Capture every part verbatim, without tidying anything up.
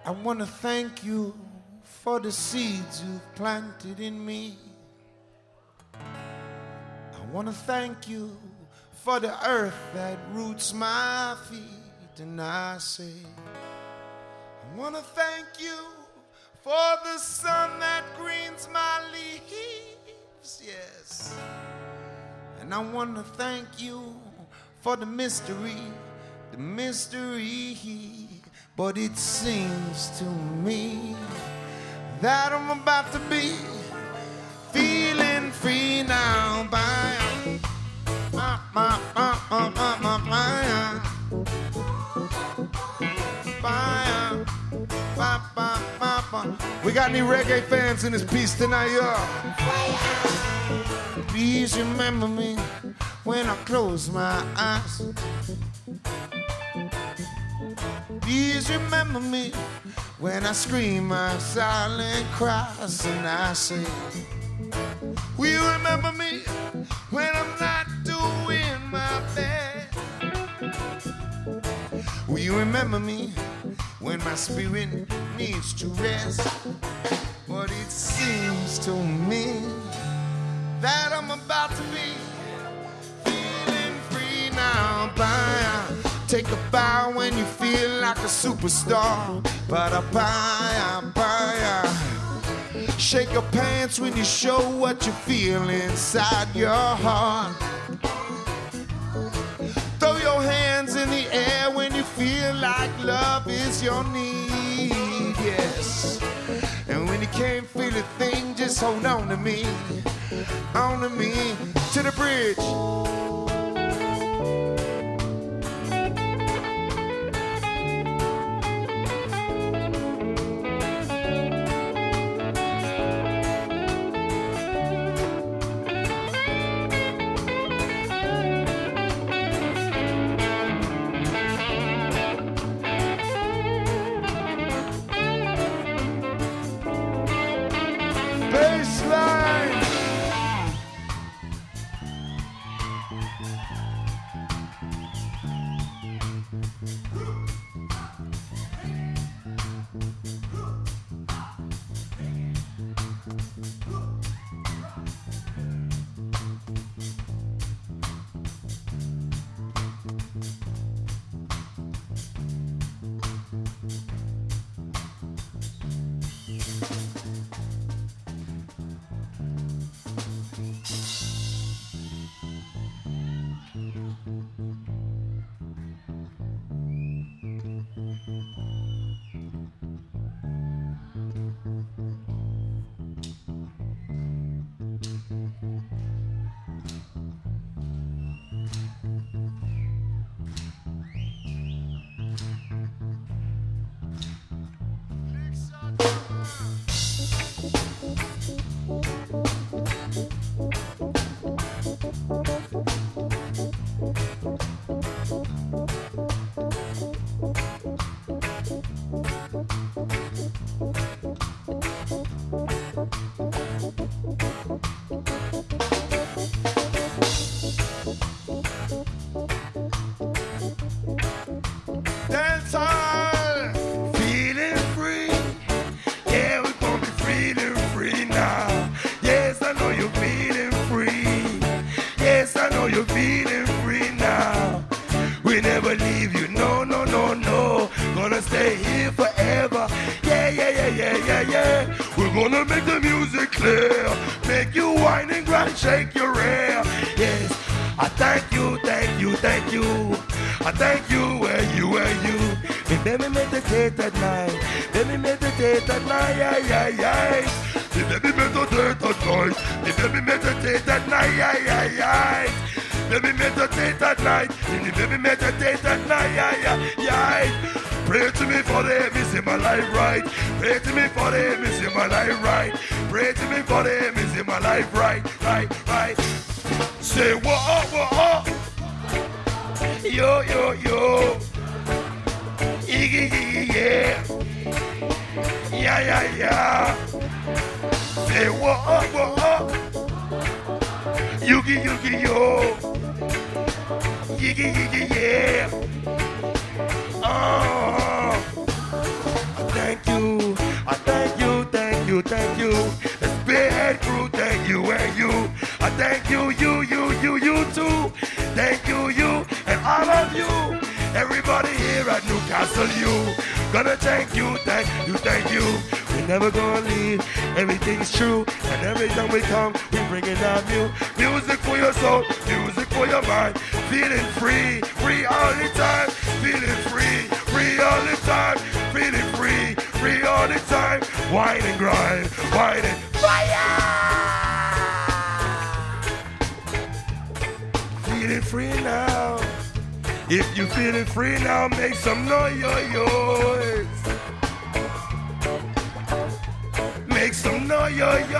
I want to thank you for the seeds you've planted in me. I want to thank you for the earth that roots my feet. And I say, I want to thank you for the sun that greens my leaves, yes. And I want to thank you for the mystery, the mystery. But it seems to me that I'm about to be feeling free now. Bye. Bye, bye, bye, bye, bye, bye. Bye, bye, bye, bye, bye. We got any reggae fans in this piece tonight, y'all? Please remember me when I close my eyes. Please remember me when I scream my silent cries. And I say, will you remember me when I'm not doing my best? Will you remember me when my spirit needs to rest? But it seems to me that I'm about to be feeling free now. Bye. Take a bow when you feel like a superstar. Ba-da-bye, bye. Shake your pants when you show what you feel inside your heart. Throw your hands in the air when you feel like love is your need, yes. And when you can't feel a thing, just hold on to me, on to me, to the bridge. Shake your hair, yes. I thank you, thank you, thank you. I thank you, where you, where you. And let me meditate at night. Let me meditate at night, yeah, yeah, yeah. Let me meditate at night. Let me meditate at night, yeah, yeah, yeah. Let me meditate at night. Let me meditate at night, yeah, yeah, yeah. Pray to me for them, is in my life right. Pray to me for them, is in my life right. Pray to me for them, is in my life right, right, right. Say whoa, whoa, yo, yo, yo. Iggy, iggy, yeah. Yeah, yeah, yeah. Say whoa, whoa. Yugi, yugi, yo. Yiggy, yiggy, yeah. Oh, thank thank you. The Spearhead crew, thank you and you. I thank you, you, you, you, you too. Thank you, you, and all of you. Everybody here at Newcastle, you. Gonna thank you, thank you, thank you. We never gonna leave, everything's true. And every time we come, we bringing out new music for your soul, music for your mind. Feeling free, free all the time. Feeling free, free all the time. Feeling free, free all the time. Wine and grind, wine and fire. Feeling free now. If you feeling free now, make some noise. Make some noise.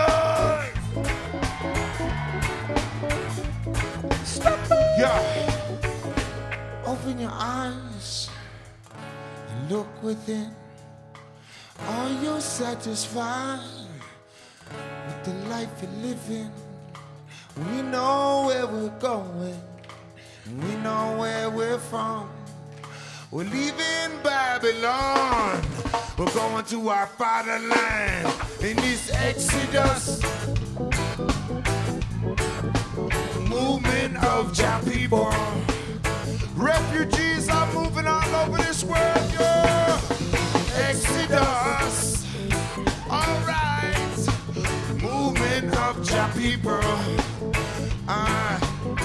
Stop it. Yeah. Open your eyes and look within. Are you satisfied with the life you're living? We know where we're going. We know where we're from. We're leaving Babylon. We're going to our fatherland in this exodus. Movement of Jah people. Refugees are moving all over this world, yeah. Exodus. All right. Movement of Jah people. Uh,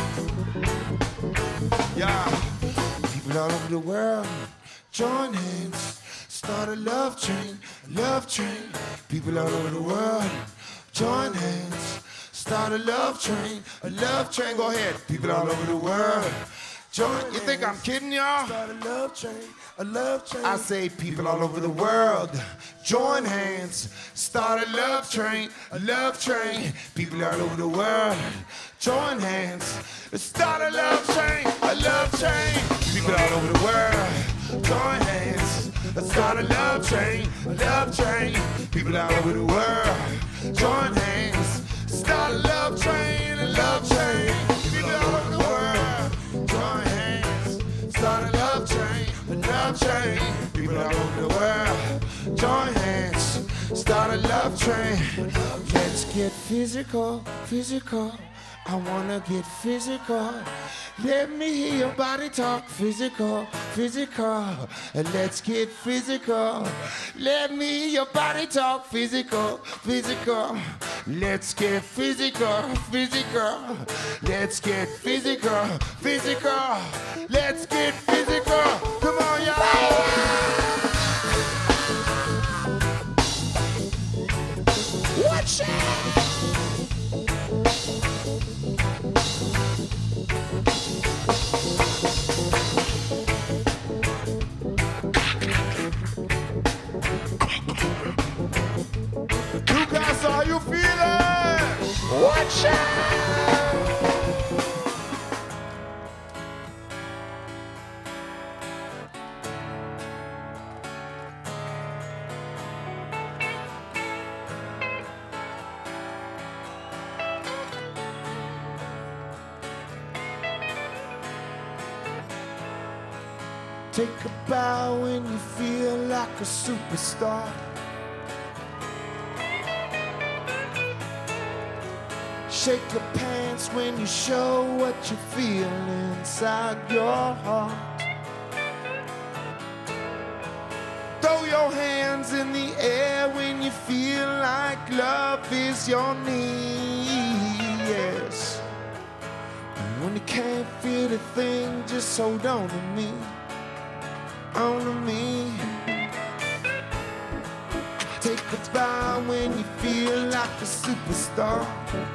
Yeah, people all over the world, join hands, start a love train, love train. People all over the world, join hands, start a love train, a love train. Go ahead, people all over the world, join. You think I'm kidding y'all? Start a love train, a love train. I say people all over the world, join hands, start a love train, a love train. People all over the world, join hands, start a love train, a love train. People all over the world, join hands, start a love train, a love train. People all over the world, join hands, start a love train, a love train. People all over the world, join hands, start a love train, a love train. People all over the world, join hands, start a love train. Let's get physical, physical. I wanna get physical. Let me hear your body talk. Physical, physical. And let's get physical. Let me hear your body talk. Physical, physical. Let's get physical, physical. Let's get physical, physical. Let's get physical. Come on, y'all. Watch it. Lucas, how you feeling? Watch out! Take a bow when you feel like a superstar. Shake your pants when you show what you feel inside your heart. Throw your hands in the air when you feel like love is your need, yes. And when you can't feel a thing, just hold on to me, on to me. Take a bow when you feel like a superstar.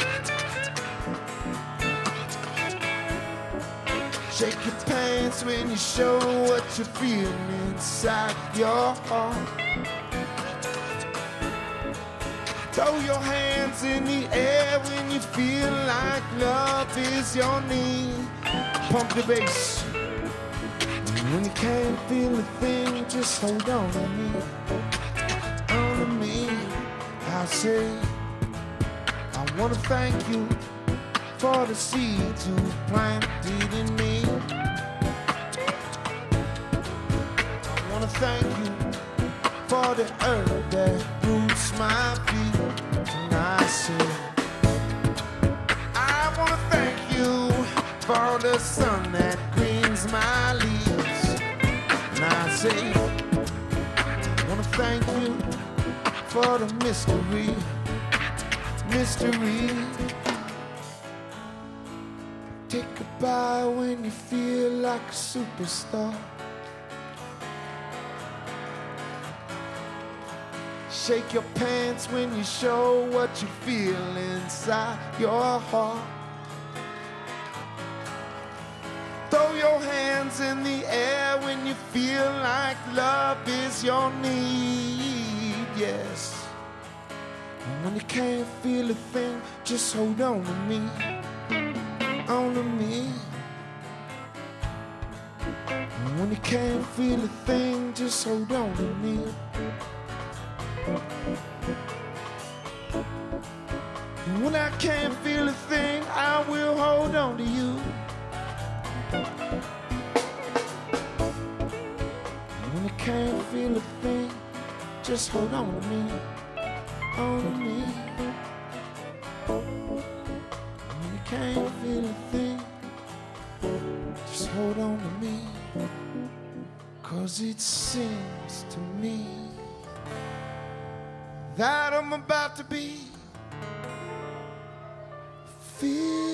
Shake your pants when you show what you're feeling inside your heart. Throw your hands in the air when you feel like love is your need. Pump the bass. And when you can't feel a thing, just hold on to me, on to me. I say, I wanna thank you for the seeds you planted in me. I wanna thank you for the earth that roots my feet. for the sun that greens my leaves. And I say, I wanna thank you for the mystery, mystery. Take a bow when you feel like a superstar. Shake your pants when you show what you feel inside your heart. Throw your hands in the air when you feel like love is your need, yes. And when you can't feel a thing, just hold on to me, on to me. And when you can't feel a thing, just hold on to me. And when I can't feel a thing, I will hold on to you. And when you can't feel a thing, just hold on to me, on to me. And when you can't feel a thing, just hold on to me. 'Cause it seems to me that I'm about to be feel